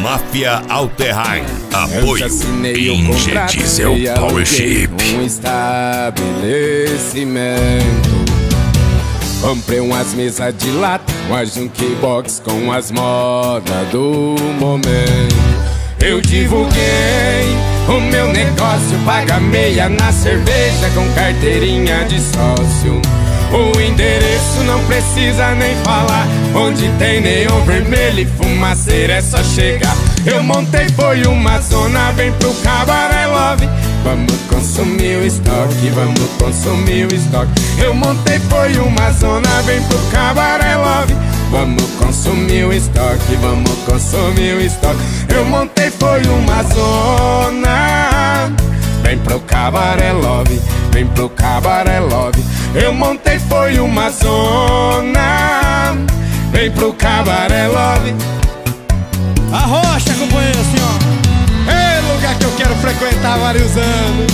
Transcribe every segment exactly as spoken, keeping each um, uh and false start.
Máfia Alterheim. Apoio Injet Diesel Power Ship. Um estabelecimento. Comprei umas mesas de lata, uma jukebox com as modas do momento. Eu divulguei o meu negócio, paga meia na cerveja com carteirinha de sócio. O endereço não precisa nem falar, onde tem neon vermelho e fumaceira é só chegar. Eu montei foi uma zona, vem pro Cabaré Love. Vamos consumir o estoque, vamos consumir o estoque. Eu montei foi uma zona, vem pro Cabaré Love. Vamos consumir o estoque, vamos consumir o estoque. Eu montei foi uma zona, vem pro Cabaré Love, vem pro Cabaré Love. Eu montei foi uma zona, vem pro Cabaré Love. Arrocha, companheiro, assim ó. É lugar que eu quero frequentar há vários anos.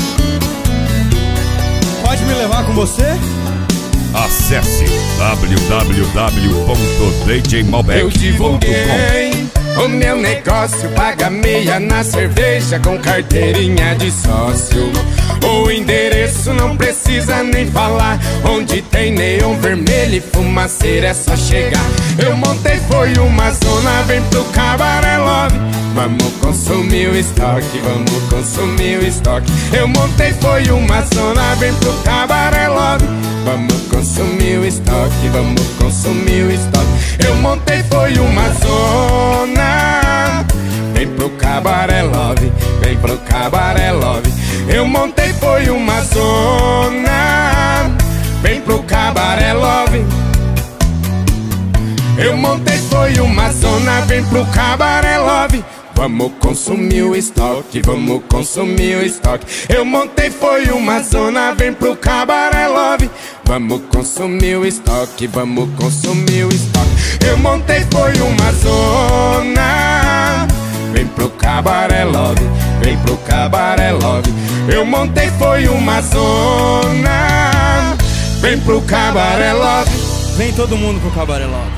Pode me levar com você? Acesse w w w ponto d j malbec ponto com. Eu divulguei o meu negócio, paga meia na cerveja com carteirinha de sócio. O endereço não precisa nem falar, onde tem neon vermelho e fumaceira é só chegar. Eu montei foi uma zona, vem pro Cabaré Love. Vamos consumir o estoque, vamos consumir o estoque. Eu montei foi uma zona, vem pro Cabaré Love. Vamos consumir o estoque, vamos consumir o estoque. Eu montei foi uma zona, vem pro Cabaré Love, vem pro Cabaré Love. Eu montei foi uma zona, vem pro Cabaré Love. Eu montei foi uma zona, vem pro Cabaré Love. Vamos consumir o estoque, vamos consumir o estoque. Eu montei foi uma zona, vem pro Cabaré Love. Vamos consumir o estoque, vamos consumir o estoque. Eu montei foi uma zona, vem pro Cabaré Love, vem pro Cabaré Love. Eu montei foi uma zona, vem pro Cabaré Love. Vem todo mundo pro Cabaré Love.